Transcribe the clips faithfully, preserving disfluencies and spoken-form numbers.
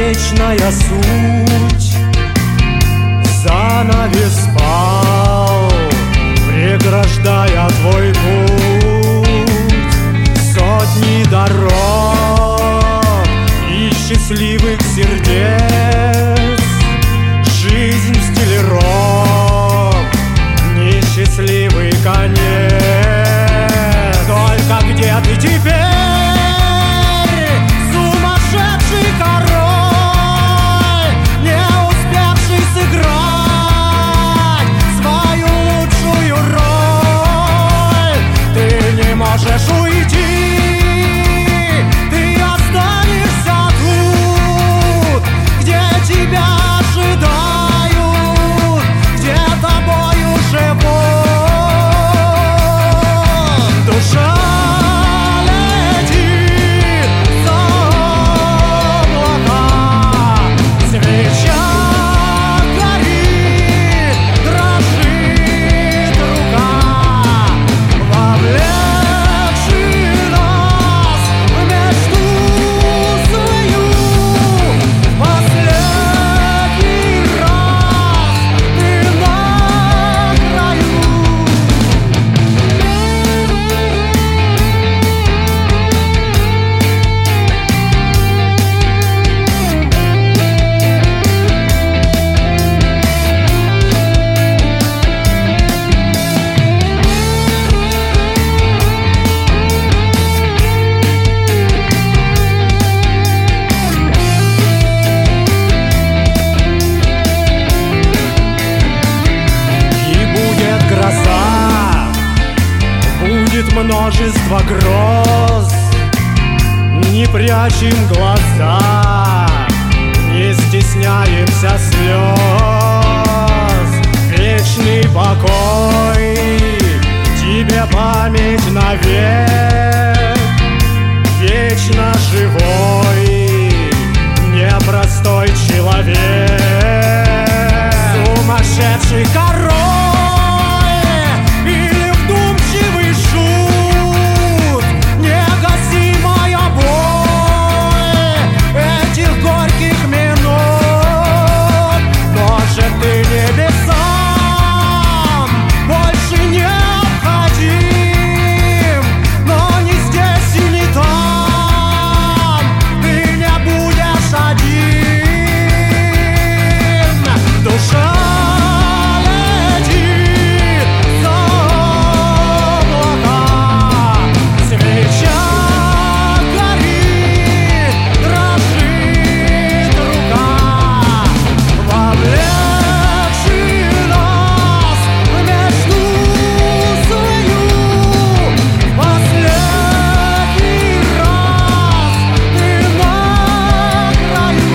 вечная суть. Занавес пал, преграждая твой путь. Сотни дорог и счастливых сердец. Жизнь в стиле рок, несчастливый конец. Только где ты теперь, сумасшедший король, не успевший сыграть свою лучшую роль? Ты не можешь уйти, ты останешься тут, где тебя ожидают, где тобою живут. Душа летит за облака, свеча горит, дрожит рука, вовлекший нас в мечту свою. Последний раз ты на краю. И будет гроза, будет множество гроз. Не прячем глаза, не стесняемся слез. Вечный покой, тебе память навек. Вечно живой, непростой человек. Сумасшедший король или вдумчивый шут, негасимая боль этих горьких минут. Может, ты небесам больше необходим, но не здесь и не там ты не будешь один. Душа летит за облака, свеча горит, дрожит рука, вовлекший нас в мечту свою. Последний раз ты на краю.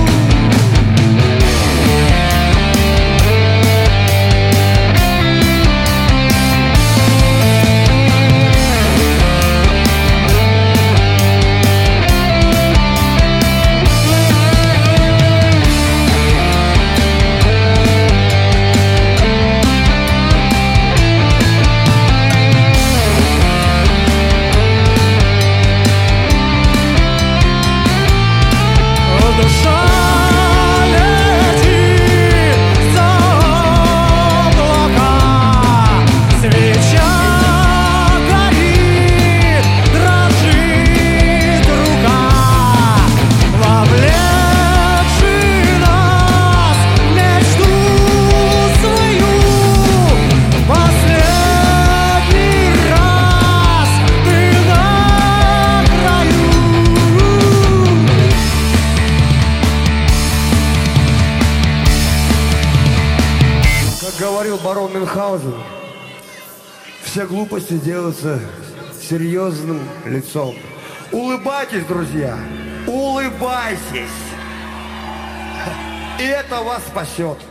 Душа летит за облака, свеча горит, дрожит рука, вовлекший нас в мечту свою. Последний раз ты на краю. Как говорил барон Мюнхгаузен, все глупости делаются серьезным лицом. Улыбайтесь, друзья, улыбайтесь. И это вас спасет.